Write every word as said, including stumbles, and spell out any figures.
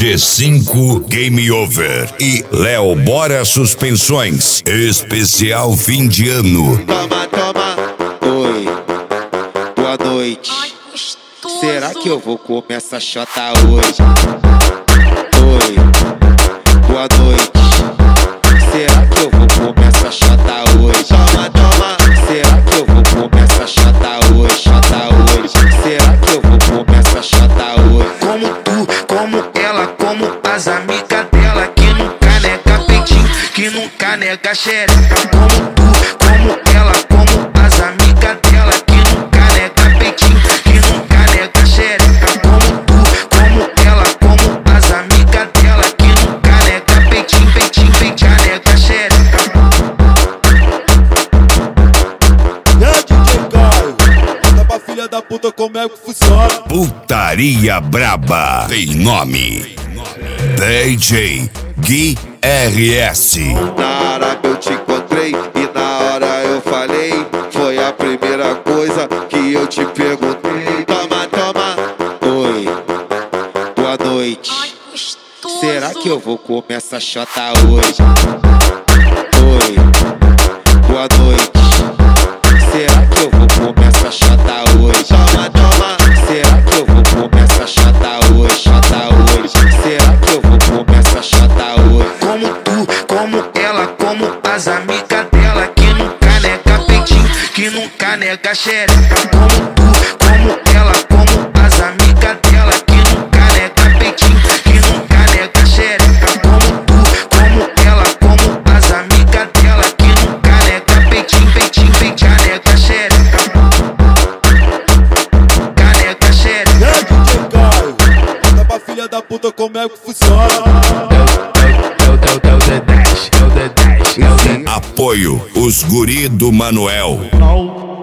G cinco Game Over e Léo Bora Suspensões. Especial fim de ano. Toma, toma, oi, boa noite. Será que eu vou comer essa chota hoje? Oi, boa noite. Será que eu vou comer essa chota hoje? Toma, toma. Será que eu vou comer essa chota hoje? Chota hoje. Será que eu vou comer essa chota hoje? Como tu, como ela, como as amigas dela, que nunca nega peitinho, que nunca nega xereca. Como tu, como ela, como as amigas dela, que nunca nega peitinho, que nunca nega xereca. Como tu, como ela, como as amigas dela, que nunca nega peitinho, peitinho, peitinho, nega xereca. E aí, D J Caio, conta pra filha da puta como é que funciona. Putaria Braba tem nome. D J Gui R S. Na hora que eu te encontrei e na hora eu falei, foi a primeira coisa que eu te perguntei. Toma, toma, oi, boa noite. Será que eu vou comer essa chota hoje? Oi, boa noite. Será que eu vou comer essa chota hoje? Toma, toma. Será que eu vou comer essa chota hoje? Chota hoje. Será que eu vou comer essa chota hoje? Como tu, como ela, como as amigas dela, que nunca nega peitinho, que nunca nega xereca. Como tu, como ela, como as amigas dela, que nunca nega peitinho, que nunca nega xereca. Como tu, como ela, como as amigas dela, que nunca nega peitinho, peitinho, peitinho, nega xereca. Nega xereca. E aí, D J Caio, conta pra filha da puta como é que funciona. Apoio os guri do Manuel. Não.